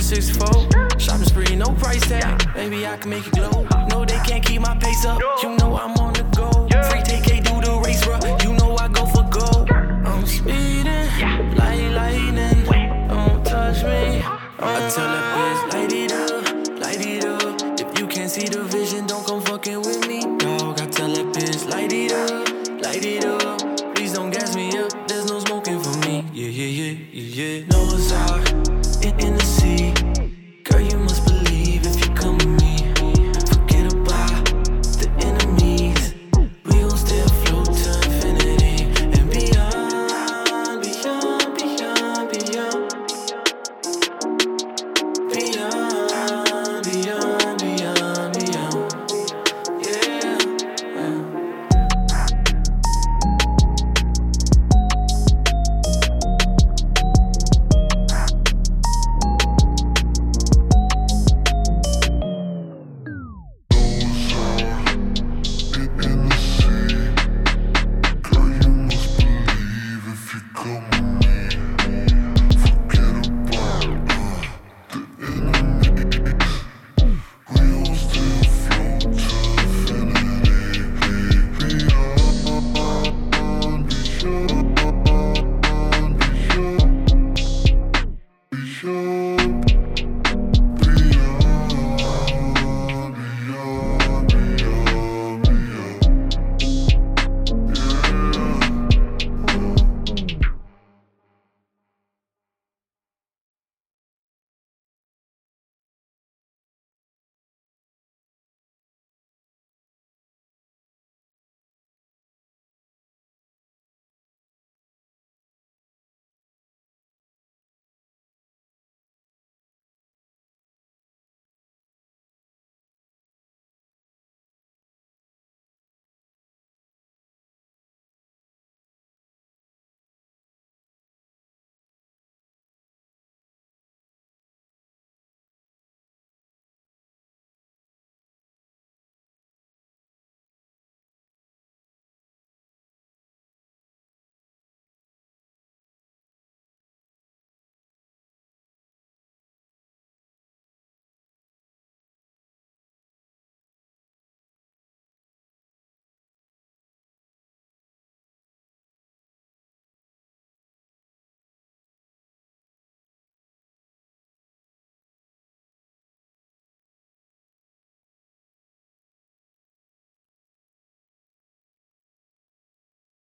6'4", shopping spree, no price tag. Baby, I can make it glow. No, they can't keep my pace up. You know I'm on the go. Free take can't do the race, bro. You know I go for gold. I'm speeding, like lightning. Don't touch me. I tell that bitch, light it up, light it up. If you can't see the vision,